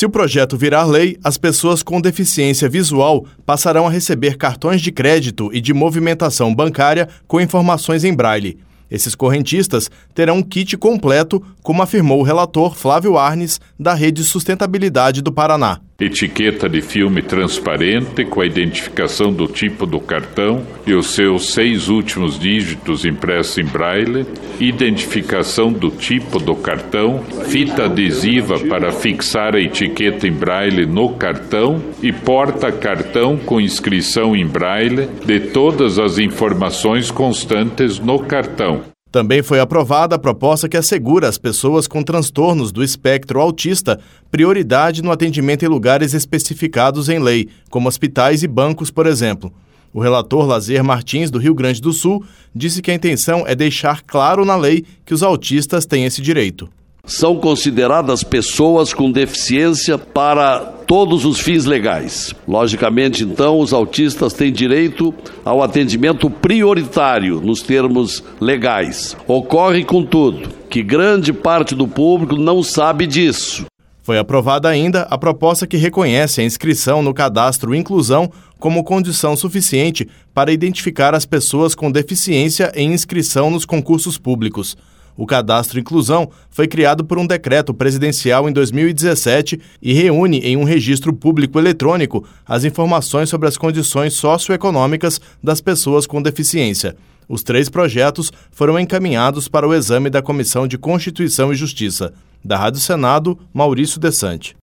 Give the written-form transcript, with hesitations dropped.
Se o projeto virar lei, as pessoas com deficiência visual passarão a receber cartões de crédito e de movimentação bancária com informações em braille. Esses correntistas terão um kit completo, como afirmou o relator Flávio Arnes, da Rede Sustentabilidade do Paraná. Etiqueta de filme transparente com a identificação do tipo do cartão e os seus 6 últimos dígitos impressos em braille, identificação do tipo do cartão, fita adesiva para fixar a etiqueta em braille no cartão e porta-cartão com inscrição em braille de todas as informações constantes no cartão. Também foi aprovada a proposta que assegura às pessoas com transtornos do espectro autista prioridade no atendimento em lugares especificados em lei, como hospitais e bancos, por exemplo. O relator Lazer Martins, do Rio Grande do Sul, disse que a intenção é deixar claro na lei que os autistas têm esse direito. São consideradas pessoas com deficiência para todos os fins legais. Logicamente, então, os autistas têm direito ao atendimento prioritário nos termos legais. Ocorre, contudo, que grande parte do público não sabe disso. Foi aprovada ainda a proposta que reconhece a inscrição no cadastro Inclusão como condição suficiente para identificar as pessoas com deficiência em inscrição nos concursos públicos. O Cadastro Inclusão foi criado por um decreto presidencial em 2017 e reúne em um registro público eletrônico as informações sobre as condições socioeconômicas das pessoas com deficiência. Os 3 projetos foram encaminhados para o exame da Comissão de Constituição e Justiça. Da Rádio Senado, Maurício Desante.